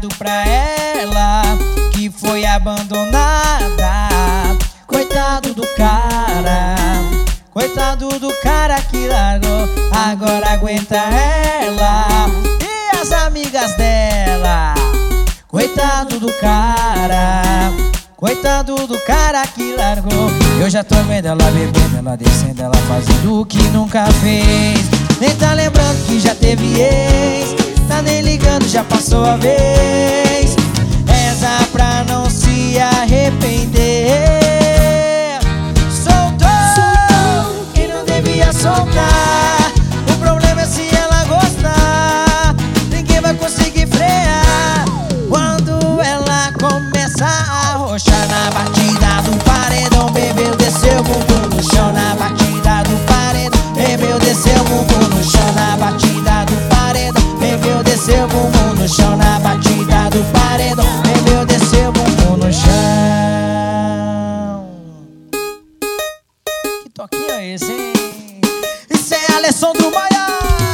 liberado pra ela que foi abandonada. Coitado do cara, coitado do cara que largou. Agora aguenta ela e as amigas dela. Coitado do cara, coitado do cara que largou. Eu já tô vendo ela bebendo, ela descendo, ela fazendo o que nunca fez. Nem tá lembrando que já teve ex, tá nem ligando, já passou a vez. Reza pra não se arrepender. Soltou quem não devia soltar. O problema é se ela gostar, ninguém vai conseguir frear. Quando ela começa a arrochar na batida do paredão, bebeu, desceu, bumbum no chão. Na batida do paredão, bebeu, desceu, bumbum no chão. Na batida do paredão, bebeu, desceu, bumbum no chão. Na batida do paredão, bebeu, desceu, bumbum no chão. Que toquinho é esse, hein? Isso é Alessandro Maia,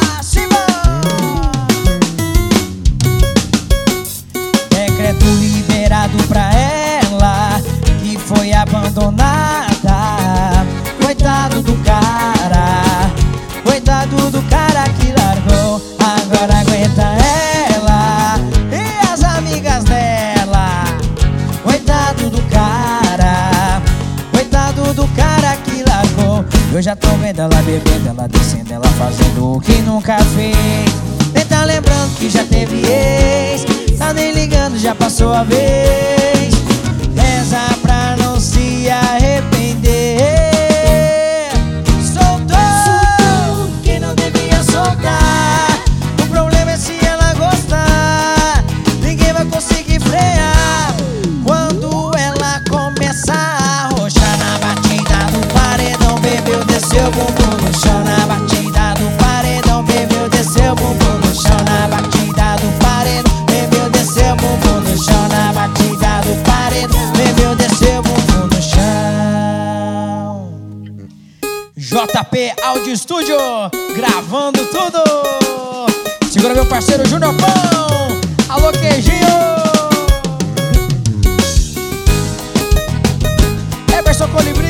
decreto liberado pra ela que foi abandonada. Coitado do cara, coitado do cara que largou. Agora aguenta ela e as amigas dela. Coitado do cara, coitado do cara que largou. Eu já tô vendo ela bebendo, ela descendo, ela fazendo o que nunca fez. Nem tá lembrando que já teve ex, tá nem ligando, já passou a vez. Reza pra não se arrepender. Soltou quem não devia soltar. O problema é se ela gostar, ninguém vai conseguir frear. Quando ela começa a arrochar na batida do paredão, bebeu, desceu, bumbum no chão. Na batida do paredão, bebeu, desceu, bumbum no chão. Na batida do paredão, bebeu, desceu, bumbum no chão. Na batida do paredão, bebeu, desceu, bumbum no chão. JP Audio Studio, gravando tudo. Segura meu parceiro Júnior Pão. Alô, Queijinho. Emerson Colibri.